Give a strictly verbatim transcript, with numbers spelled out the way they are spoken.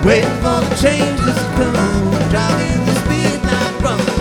waiting for the change to come, driving the speed not from